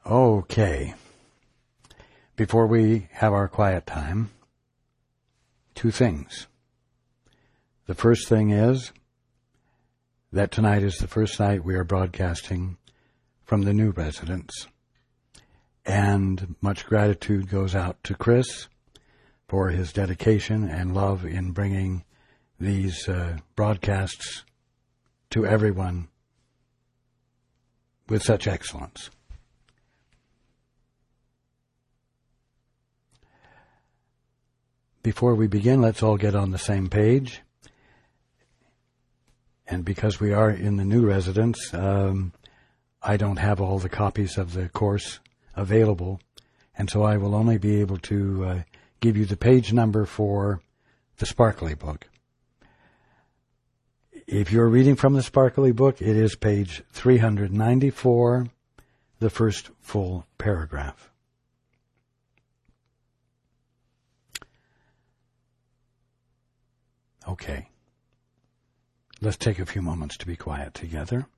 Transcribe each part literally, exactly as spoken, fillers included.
Okay. Before we have our quiet time, two things. The first thing is that tonight is the first night we are broadcasting from the new residence. And much gratitude goes out to Chris for his dedication and love in bringing these uh, broadcasts to everyone with such excellence. Before we begin, let's all get on the same page. And because we are in the new residence, um, I don't have all the copies of the course available, and so I will only be able to uh, give you the page number for the Sparkly book. If you're reading from the Sparkly book, it is page three ninety-four, the first full paragraph. Okay. Let's take a few moments to be quiet together.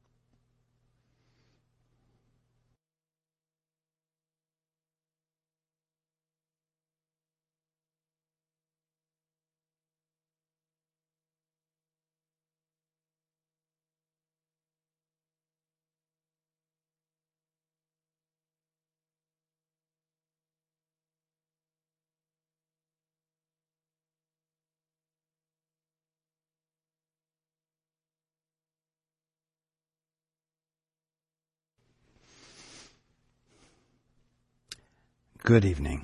Good evening.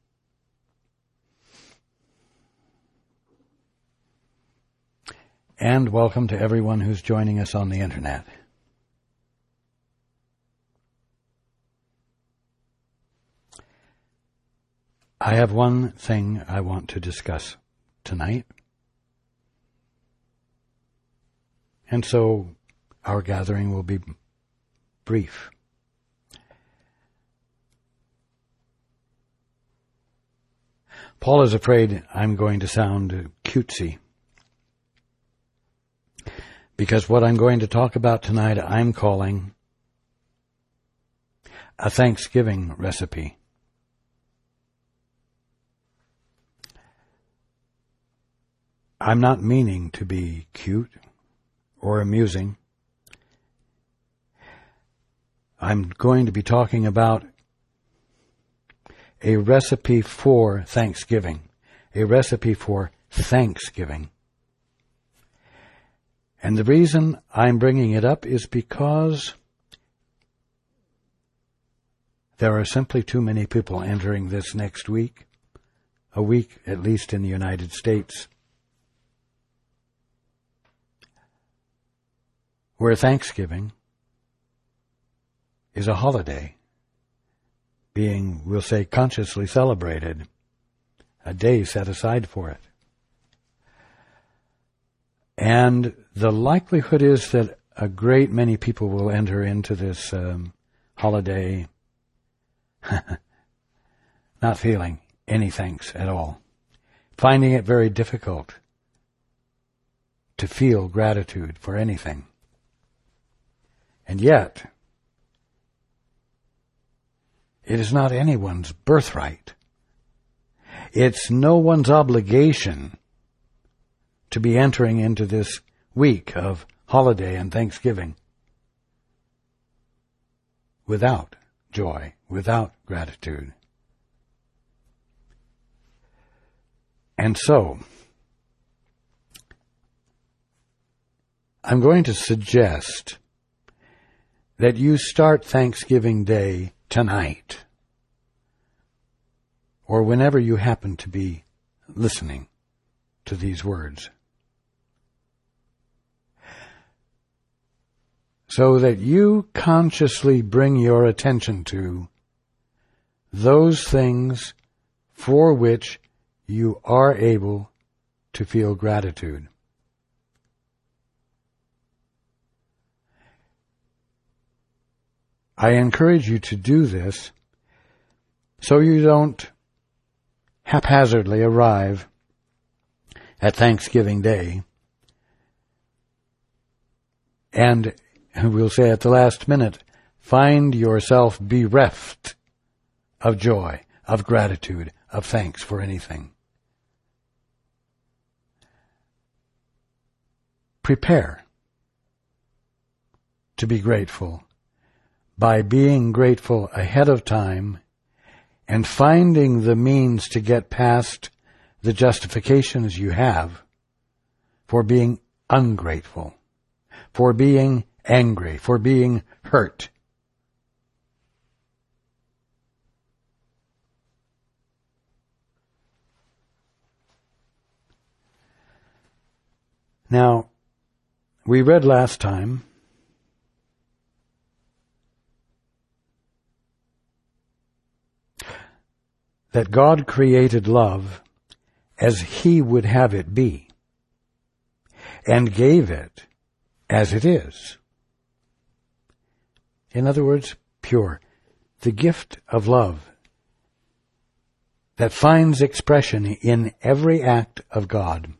And welcome to everyone who's joining us on the internet. I have one thing I want to discuss tonight. And so our gathering will be brief. Paul is afraid I'm going to sound cutesy, because what I'm going to talk about tonight I'm calling a Thanksgiving recipe. I'm not meaning to be cute or amusing. I'm going to be talking about a recipe for Thanksgiving, a recipe for Thanksgiving. And the reason I'm bringing it up is because there are simply too many people entering this next week, a week at least in the United States, where Thanksgiving is a holiday being, we'll say, consciously celebrated, a day set aside for it. And the likelihood is that a great many people will enter into this um, holiday not feeling any thanks at all, finding it very difficult to feel gratitude for anything. And yet, it is not anyone's birthright. It's no one's obligation to be entering into this week of holiday and Thanksgiving without joy, without gratitude. And so, I'm going to suggest that you start Thanksgiving Day tonight, or whenever you happen to be listening to these words, so that you consciously bring your attention to those things for which you are able to feel gratitude. I encourage you to do this so you don't haphazardly arrive at Thanksgiving Day and we'll say at the last minute find yourself bereft of joy, of gratitude, of thanks for anything. Prepare to be grateful by being grateful ahead of time and finding the means to get past the justifications you have for being ungrateful, for being angry, for being hurt. Now, we read last time that God created love as He would have it be, and gave it as it is. In other words, pure. The gift of love that finds expression in every act of God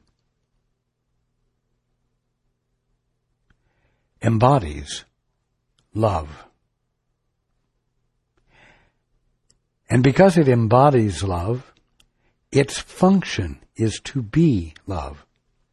embodies love. And because it embodies love, its function is to be love.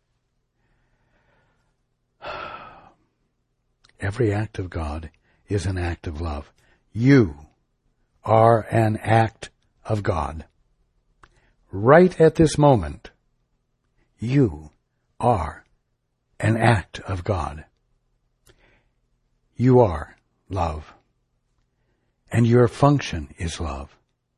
Every act of God is an act of love. You are an act of God. Right at this moment, you are an act of God. You are love. And your function is love.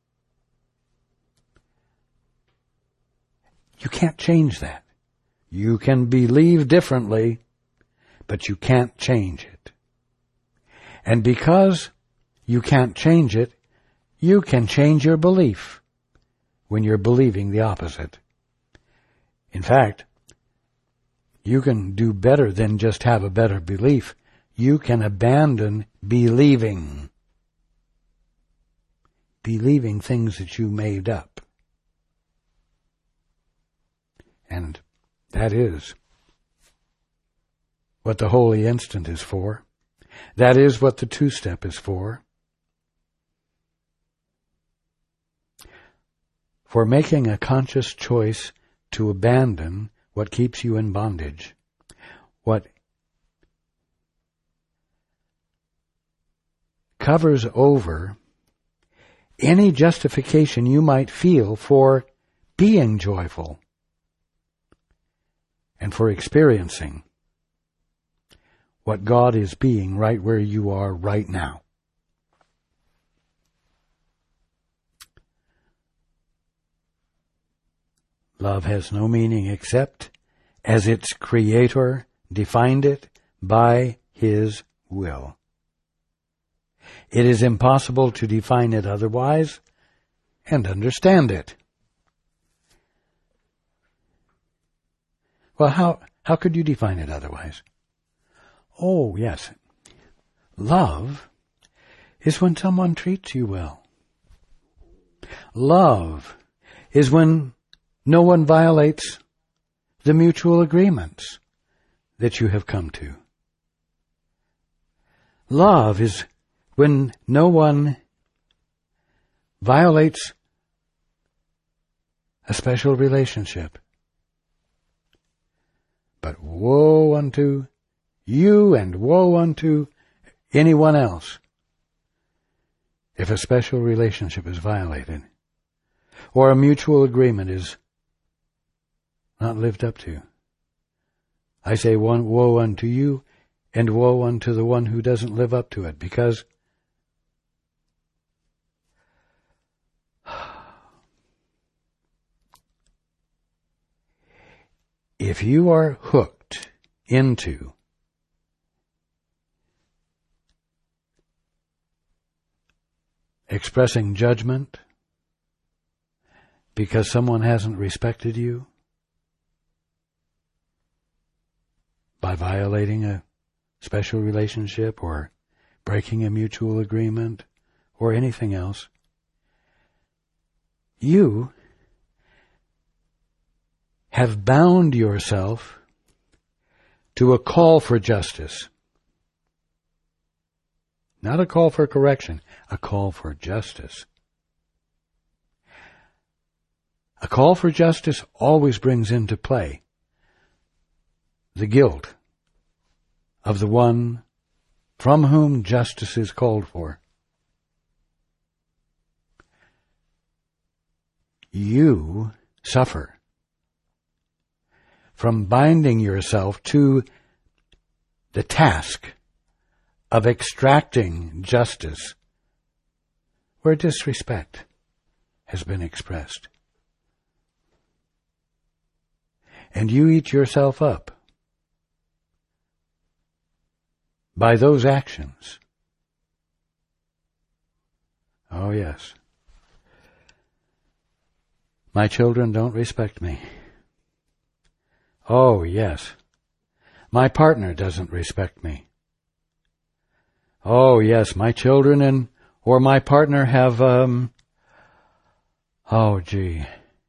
You can't change that. You can believe differently, but you can't change it. And because you can't change it, you can change your belief when you're believing the opposite. In fact, you can do better than just have a better belief. You can abandon believing. Believing things that you made up. And that is what the Holy Instant is for. That is what the two-step is for. For making a conscious choice to abandon what keeps you in bondage, what covers over any justification you might feel for being joyful and for experiencing what God is being right where you are right now. Love has no meaning except as its creator defined it by His will. It is impossible to define it otherwise and understand it. Well, how, how could you define it otherwise? Oh, yes. Love is when someone treats you well. Love is when no one violates the mutual agreements that you have come to. Love is when no one violates a special relationship. But woe unto you and woe unto anyone else if a special relationship is violated or a mutual agreement is not lived up to. I say one woe unto you and woe unto the one who doesn't live up to it, because if you are hooked into expressing judgment because someone hasn't respected you by violating a special relationship or breaking a mutual agreement or anything else, you have bound yourself to a call for justice Not a call for correction, a call for justice. A call for justice always brings into play the guilt of the one from whom justice is called for. You suffer from binding yourself to the task of extracting justice where disrespect has been expressed. And you eat yourself up by those actions. Oh, yes. My children don't respect me. Oh, yes. My partner doesn't respect me. Oh, yes, my children and or my partner have, um, oh, gee,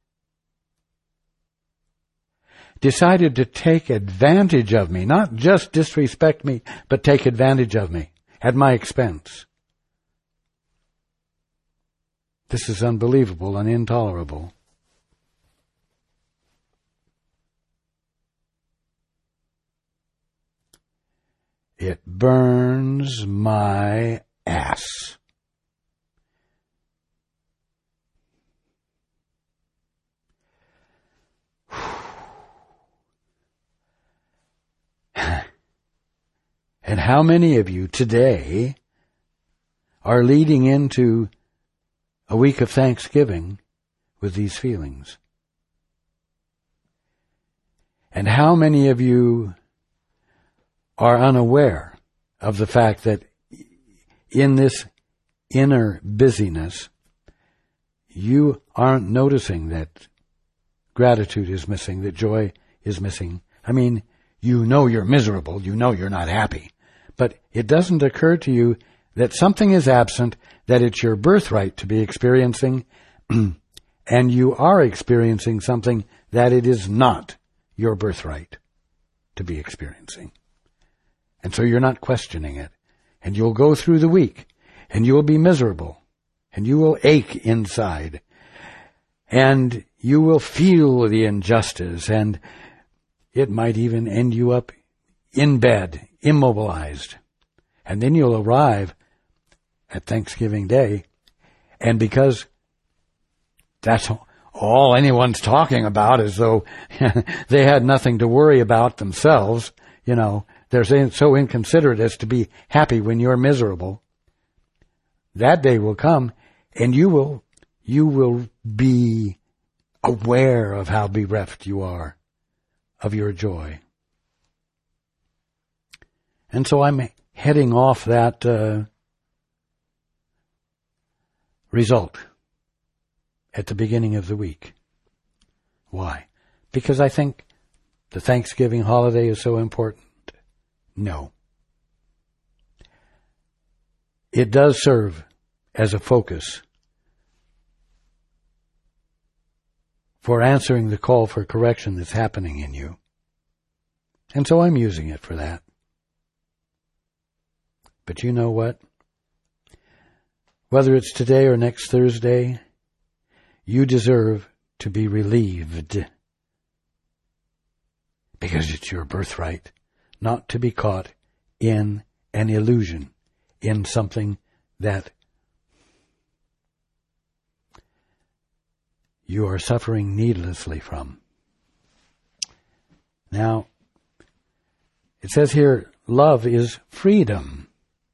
decided to take advantage of me, not just disrespect me, but take advantage of me at my expense. This is unbelievable and intolerable. It burns my ass. And how many of you today are leading into a week of Thanksgiving with these feelings? And how many of you are unaware of the fact that in this inner busyness, you aren't noticing that gratitude is missing, that joy is missing? I mean, you know you're miserable, you know you're not happy, but it doesn't occur to you that something is absent, that it's your birthright to be experiencing, and you are experiencing something that it is not your birthright to be experiencing. And so you're not questioning it. And you'll go through the week, and you'll be miserable, and you will ache inside, and you will feel the injustice, and it might even end you up in bed, immobilized. And then you'll arrive at Thanksgiving Day, and because that's all anyone's talking about, as though they had nothing to worry about themselves, you know, they're so inconsiderate as to be happy when you're miserable. That day will come, and you will, you will be aware of how bereft you are of your joy. And so I'm heading off that uh, result at the beginning of the week. Why? Because I think the Thanksgiving holiday is so important? No. It does serve as a focus for answering the call for correction that's happening in you. And so I'm using it for that. But you know what? Whether it's today or next Thursday, you deserve to be relieved. Because it's your birthright not to be caught in an illusion, in something that you are suffering needlessly from. Now, it says here, love is freedom.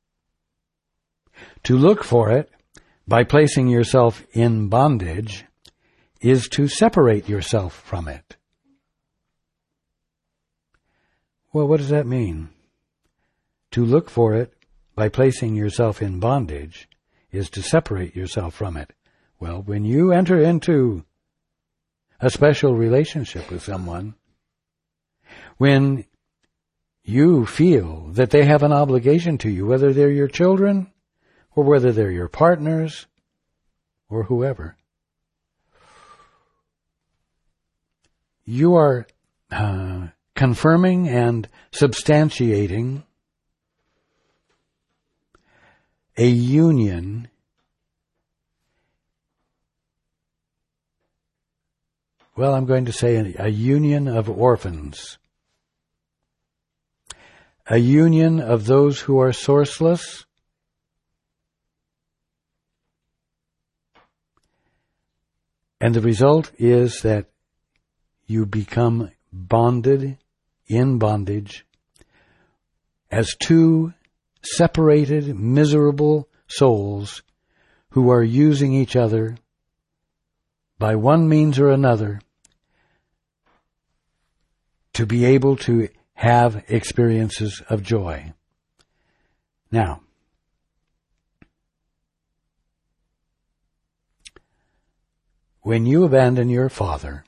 To look for it by placing yourself in bondage is to separate yourself from it. Well, what does that mean? To look for it by placing yourself in bondage is to separate yourself from it. Well, when you enter into a special relationship with someone, when you feel that they have an obligation to you, whether they're your children or whether they're your partners or whoever, you are uh, confirming and substantiating a union well, I'm going to say a, a union of orphans, a union of those who are sourceless, and the result is that you become bonded in bondage as two separated, miserable souls who are using each other by one means or another to be able to have experiences of joy. Now, when you abandon your father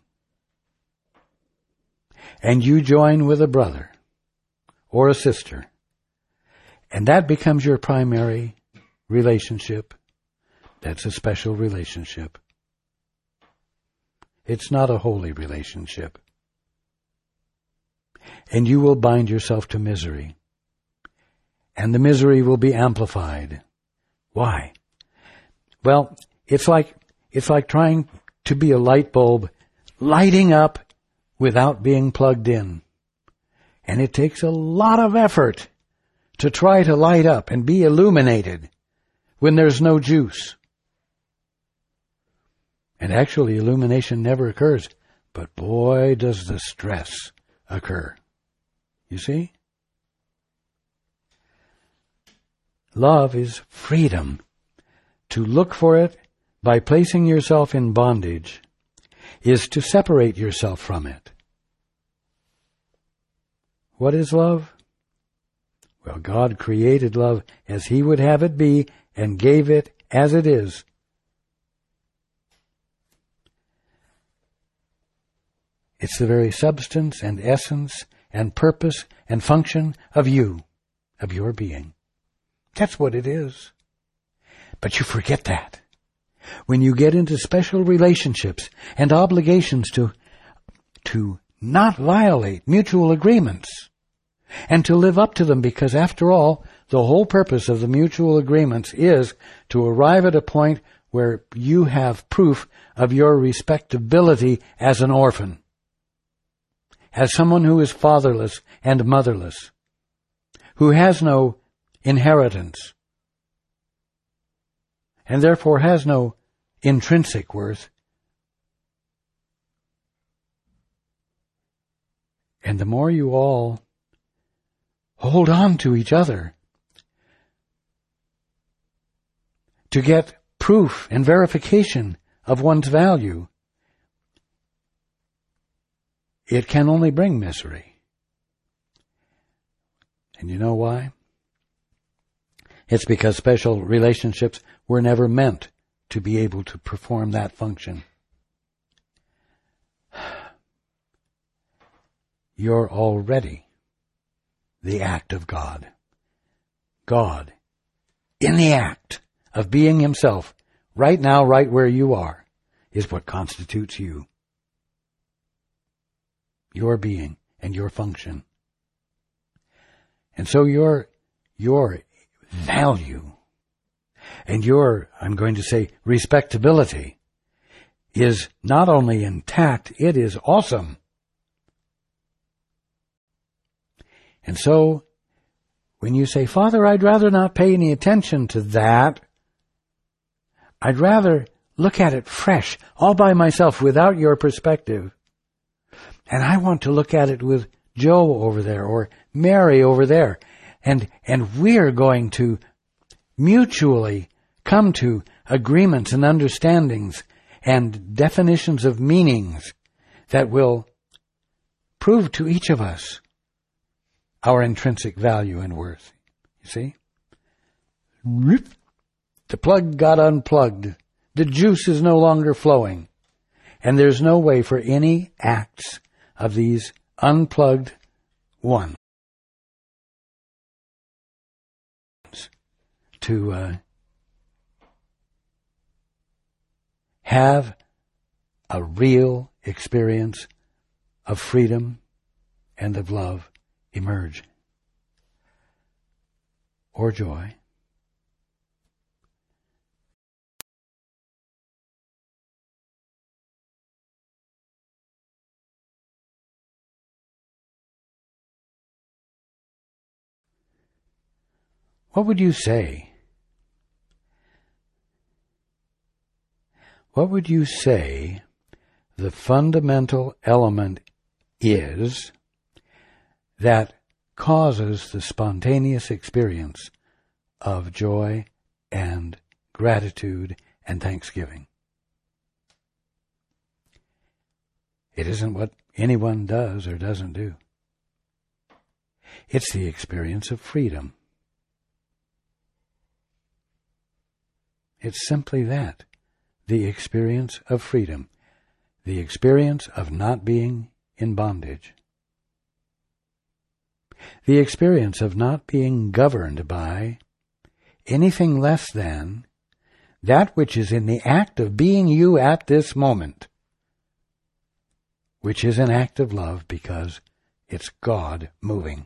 and you join with a brother or a sister, and that becomes your primary relationship, that's a special relationship. It's not a holy relationship. And you will bind yourself to misery. And the misery will be amplified. Why? Well, it's like, it's like trying to be a light bulb lighting up without being plugged in. And it takes a lot of effort to try to light up and be illuminated when there's no juice. And actually, illumination never occurs, but boy, does the stress occur. You see? Love is freedom. To look for it by placing yourself in bondage is to separate yourself from it. What is love? Well, God created love as He would have it be and gave it as it is. It's the very substance and essence and purpose and function of you, of your being. That's what it is. But you forget that. When you get into special relationships and obligations to, to not violate mutual agreements and to live up to them, because after all, the whole purpose of the mutual agreements is to arrive at a point where you have proof of your respectability as an orphan, as someone who is fatherless and motherless, who has no inheritance, and therefore has no intrinsic worth. And the more you all hold on to each other to get proof and verification of one's value, it can only bring misery. And you know why? It's because special relationships were never meant to be able to perform that function. You're already the act of God. God, in the act of being Himself, right now, right where you are, is what constitutes you. Your being and your function. And so your, your value and your, I'm going to say, respectability is not only intact, it is awesome. And so, when you say, Father, I'd rather not pay any attention to that, I'd rather look at it fresh, all by myself, without your perspective. And I want to look at it with Joe over there, or Mary over there. And, and we're going to mutually come to agreements and understandings and definitions of meanings that will prove to each of us our intrinsic value and worth. You see? The plug got unplugged. The juice is no longer flowing. And there's no way for any acts of these unplugged ones to uh, have a real experience of freedom and of love emerge, or joy. What would you say? What would you say the fundamental element is that causes the spontaneous experience of joy and gratitude and thanksgiving? It isn't what anyone does or doesn't do. It's the experience of freedom. It's simply that, the experience of freedom, the experience of not being in bondage, the experience of not being governed by anything less than that which is in the act of being you at this moment, which is an act of love because it's God moving.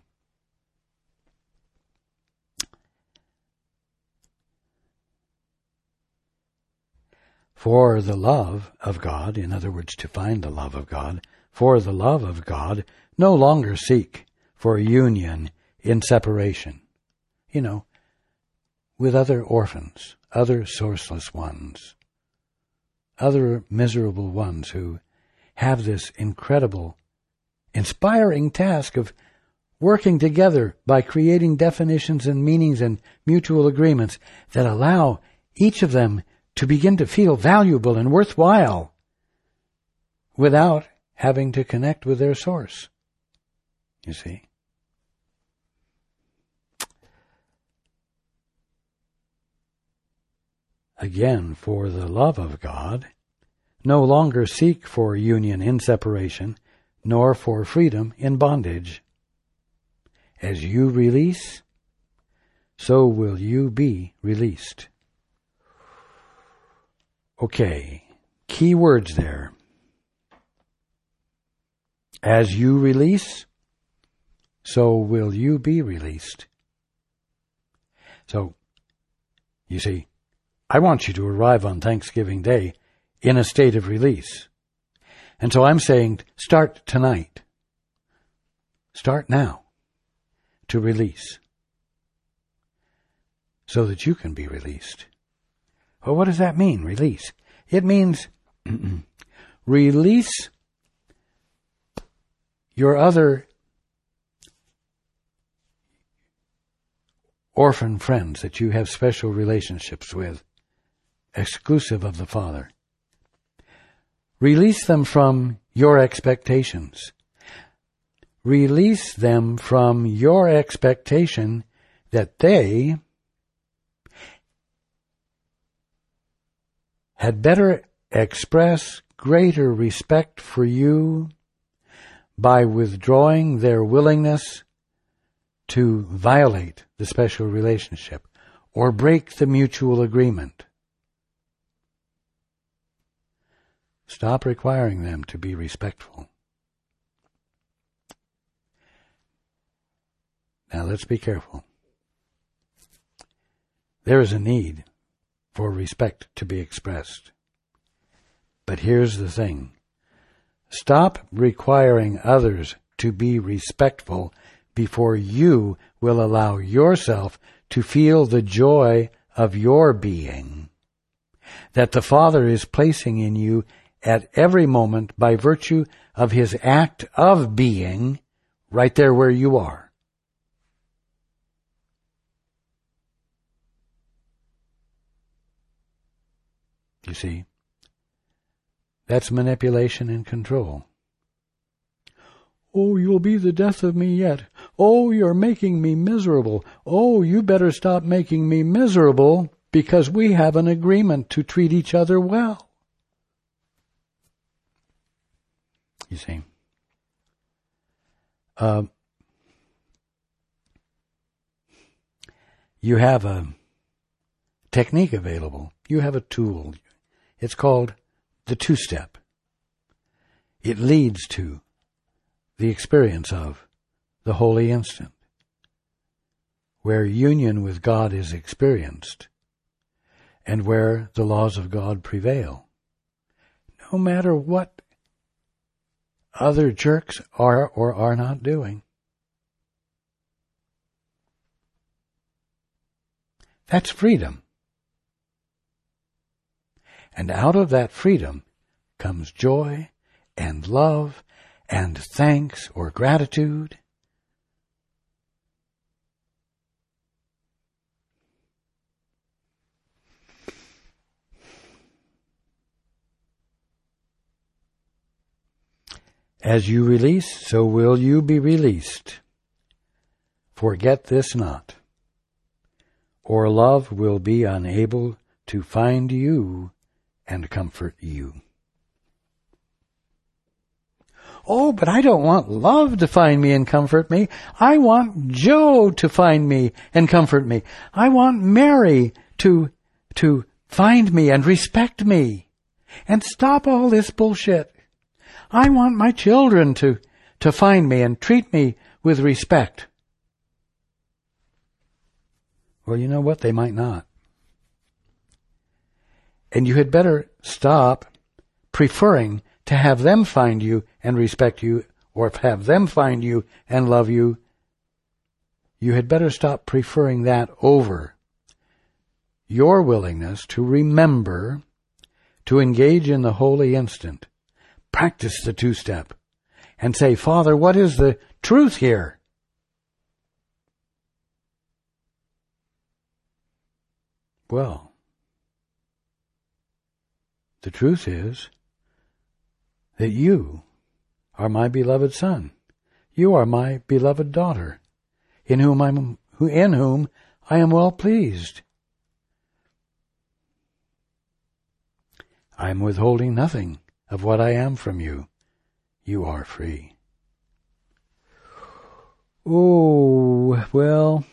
For the love of God, in other words, to find the love of God, for the love of God, no longer seek for union in separation, you know, with other orphans, other sourceless ones, other miserable ones who have this incredible, inspiring task of working together by creating definitions and meanings and mutual agreements that allow each of them to begin to feel valuable and worthwhile without having to connect with their source. You see? Again, for the love of God, no longer seek for union in separation, nor for freedom in bondage. As you release, so will you be released. Okay, key words there. As you release, so will you be released. So, you see, I want you to arrive on Thanksgiving Day in a state of release. And so I'm saying, start tonight. Start now to release so that you can be released. Well, what does that mean, release? It means release your other orphan friends that you have special relationships with, exclusive of the Father. Release them from your expectations. Release them from your expectation that they had better express greater respect for you by withdrawing their willingness to violate the special relationship or break the mutual agreement. Stop requiring them to be respectful. Now let's be careful. There is a need for respect to be expressed. But here's the thing. Stop requiring others to be respectful before you will allow yourself to feel the joy of your being that the Father is placing in you at every moment by virtue of His act of being right there where you are. You see, that's manipulation and control. Oh, you'll be the death of me yet. Oh, you're making me miserable. Oh, you better stop making me miserable because we have an agreement to treat each other well. You see, uh, you have a technique available. You have a tool. It's called the two-step. It leads to the experience of the holy instant, where union with God is experienced and where the laws of God prevail, no matter what other jerks are or are not doing. That's freedom. And out of that freedom comes joy and love and thanks or gratitude. As you release, so will you be released. Forget this not, or love will be unable to find you and comfort you. Oh, but I don't want love to find me and comfort me. I want Joe to find me and comfort me. I want Mary to, to find me and respect me and stop all this bullshit. I want my children to, to find me and treat me with respect. Well, you know what? They might not. And you had better stop preferring to have them find you and respect you, or have them find you and love you. You had better stop preferring that over your willingness to remember, to engage in the holy instant, practice the two-step, and say, Father, what is the truth here? Well, the truth is that you are my beloved son. You are my beloved daughter, in whom I'm, in whom I am well pleased. I am withholding nothing of what I am from you. You are free. Oh, well,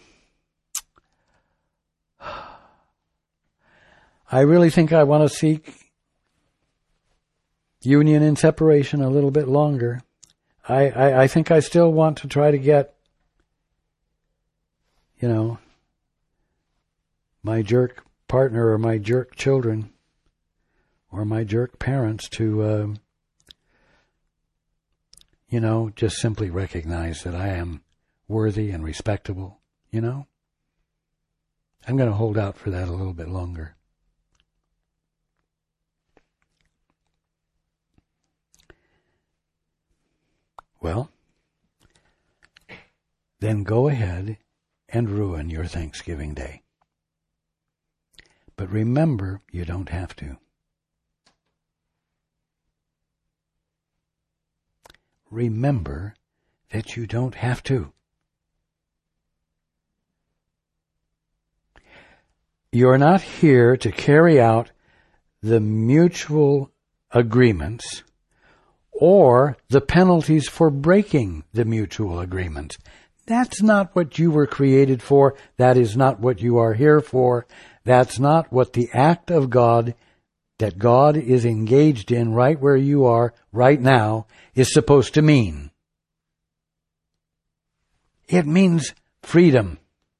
I really think I want to seek union and separation a little bit longer. I, I, I think I still want to try to get, you know, my jerk partner or my jerk children or my jerk parents to, uh, you know, just simply recognize that I am worthy and respectable, you know. I'm going to hold out for that a little bit longer. Well, then go ahead and ruin your Thanksgiving Day. But remember, you don't have to. Remember that you don't have to. You're not here to carry out the mutual agreements or the penalties for breaking the mutual agreement. That's not what you were created for. That is not what you are here for. That's not what the act of God that God is engaged in right where you are right now is supposed to mean. It means freedom.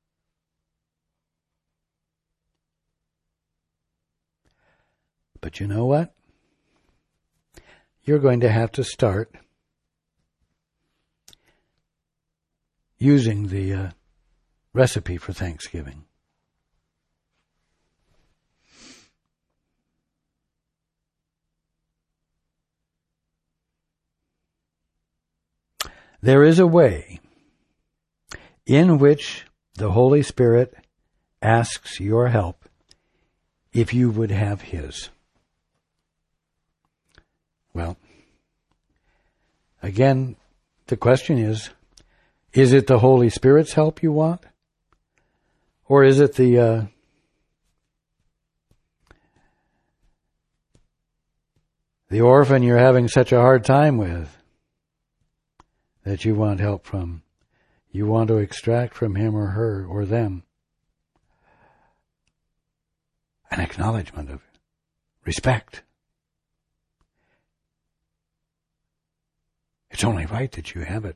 But you know what? You're going to have to start using the uh, recipe for Thanksgiving. There is a way in which the Holy Spirit asks your help if you would have His. Well, again, the question is, is it the Holy Spirit's help you want? Or is it the uh, the orphan you're having such a hard time with that you want help from? You want to extract from him or her or them an acknowledgement of respect. It's only right that you have it.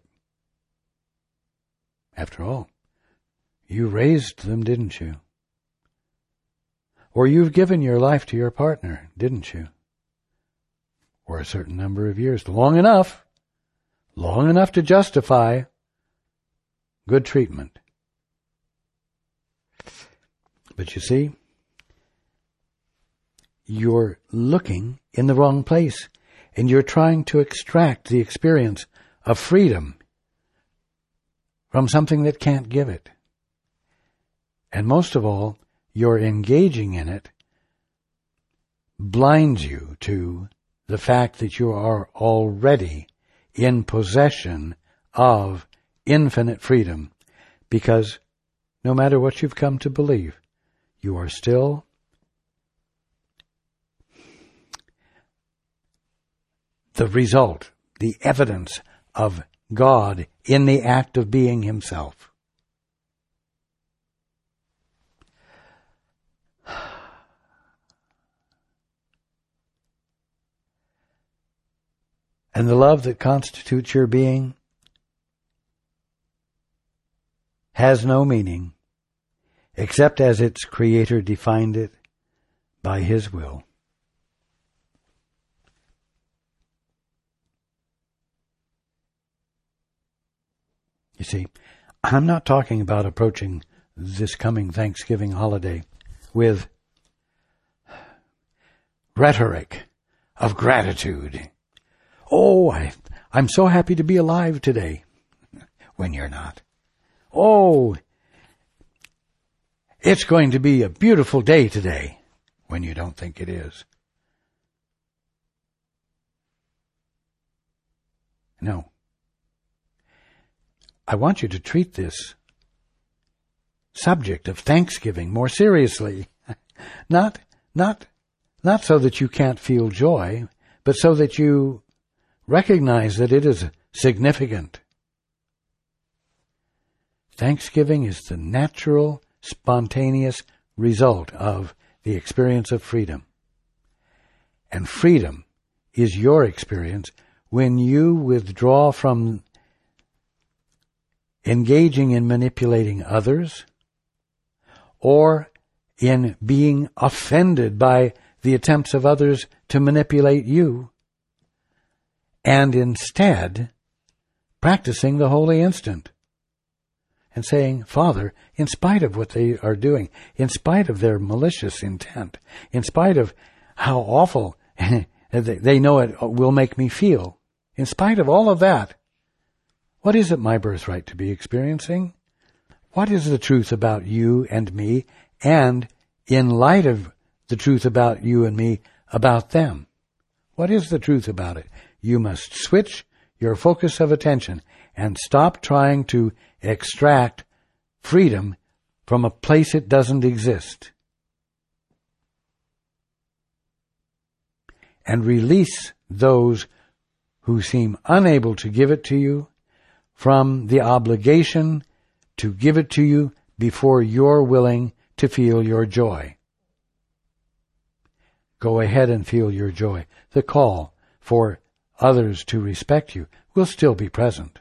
After all, you raised them, didn't you? Or you've given your life to your partner, didn't you? Or a certain number of years, long enough, long enough to justify good treatment. But you see, you're looking in the wrong place, and you're trying to extract the experience of freedom from something that can't give it. And most of all, your engaging in it blinds you to the fact that you are already in possession of infinite freedom, because no matter what you've come to believe, you are still the result, the evidence of God in the act of being himself. And the love that constitutes your being has no meaning except as its Creator defined it by his will. You see, I'm not talking about approaching this coming Thanksgiving holiday with rhetoric of gratitude. Oh, I, I'm so happy to be alive today, when you're not. Oh, it's going to be a beautiful day today, when you don't think it is. No. I want you to treat this subject of Thanksgiving more seriously. Not, not, not so that you can't feel joy, but so that you recognize that it is significant. Thanksgiving is the natural, spontaneous result of the experience of freedom. And freedom is your experience when you withdraw from engaging in manipulating others or in being offended by the attempts of others to manipulate you, and instead practicing the holy instant and saying, Father, in spite of what they are doing, in spite of their malicious intent, in spite of how awful they know it will make me feel, in spite of all of that, what is it my birthright to be experiencing? What is the truth about you and me, and in light of the truth about you and me, about them? What is the truth about it? You must switch your focus of attention and stop trying to extract freedom from a place it doesn't exist. And release those who seem unable to give it to you from the obligation to give it to you before you're willing to feel your joy. Go ahead and feel your joy. The call for others to respect you will still be present.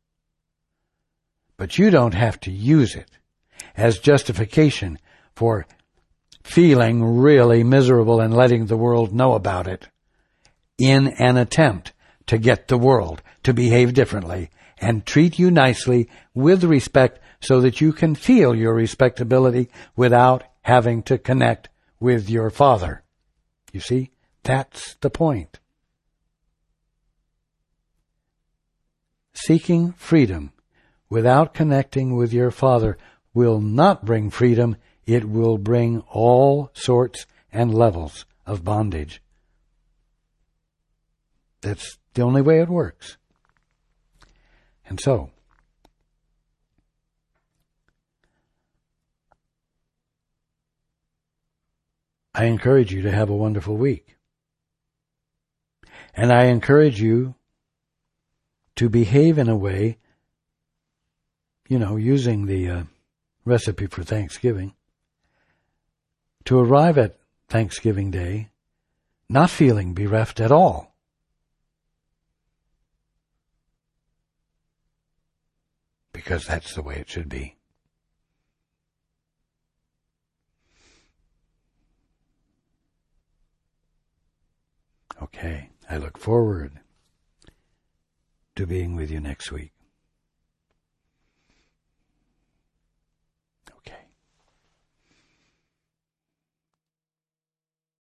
But you don't have to use it as justification for feeling really miserable and letting the world know about it in an attempt to get the world to behave differently and treat you nicely with respect so that you can feel your respectability without having to connect with your Father. You see, that's the point. Seeking freedom without connecting with your Father will not bring freedom. It will bring all sorts and levels of bondage. That's the only way it works. And so, I encourage you to have a wonderful week. And I encourage you to behave in a way, you know, using the uh, recipe for Thanksgiving, to arrive at Thanksgiving Day not feeling bereft at all. Because that's the way it should be. Okay, I look forward to being with you next week.